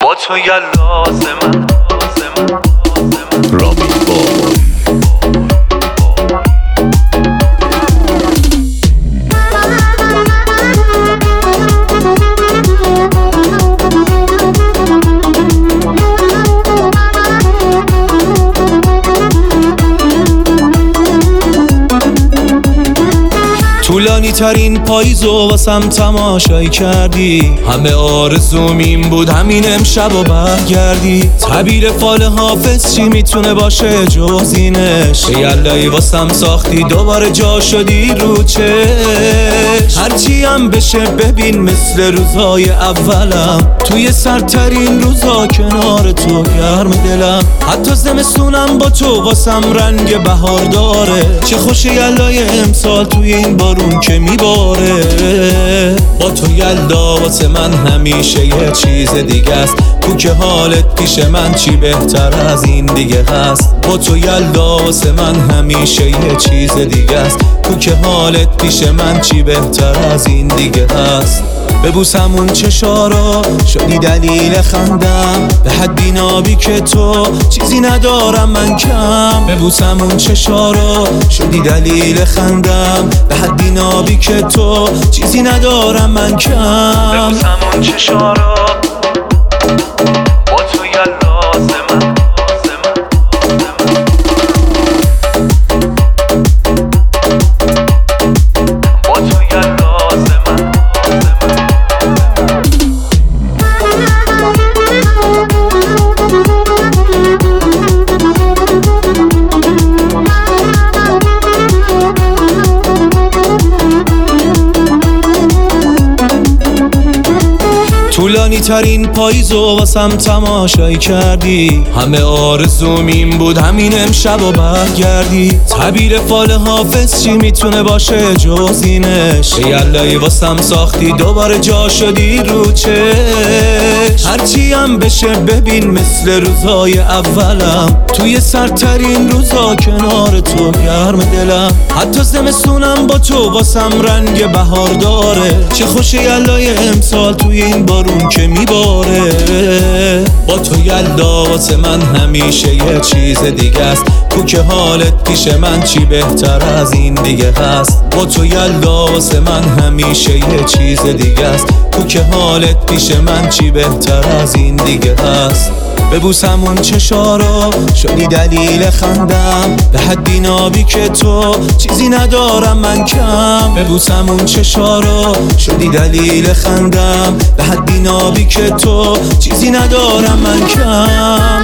با تو یلاز من رامین بابا. طولانی ترین پاییزو واسم تماشایی کردی، همه آرزوم این بود همین امشب و برگردی. تعبیر فال حافظ چی میتونه باشه جز اینش؟ یلایی واسم ساختی دوباره جا شدی رو چش. هرچی هم بشه ببین مثل روزهای اولم، توی سردترین روزا کنار تو گرم دلم. حتی زمستونم با تو واسم رنگ بهار داره. چه خوش یلای امسال توی این بارون که میباره. با تو یلدا واسه من همیشه یه چیز دیگه است. تو که حالت پیش من چی بهتر از این دیگه هست. با تو یلدا واسه من همیشه یه چیز دیگه است. تو که حالت پیش من چی بهتر از این دیگه هست. ببوسم اون چشارا شدی دلیل خندم، به حد بینابی که تو چیزی ندارم من کم. ببوسم اون چشارا شدی دلیل خندم، به حد بینابی که تو چیزی ندارم من کم. ببوسم اون چشارا با تو یلاز من. طولانی ترین پاییزو واسم تماشایی کردی، همه آرزوم این بود همین امشب و برگردی. تعبیر فال حافظ چی میتونه باشه جز اینش؟ یلایی واسم ساختی دوباره جا شدی رو چش. هرچی هم بشه ببین مثل روزهای اولم، توی سردترین روزا کنار تو گرم دلم. حتی زمستونم با تو واسم رنگ بهار داره. چه خوش یلای امسال توی این بارون که میباره. با تو یلدا واسه من همیشه یه چیز دیگه است. تو که حالت پیش من چی بهتر از این دیگه هست. با تو یلدا واسه من همیشه یه چیز دیگه است. تو که حالت پیش من چی بهتر از این دیگه هست. ببوسم اون چشارا شدی دلیل خندم، به حد بینابی که تو چیزی ندارم من کم. ببوسم اون چشارا شدی دلیل خندم، به حد بینابی که تو چیزی ندارم من کم.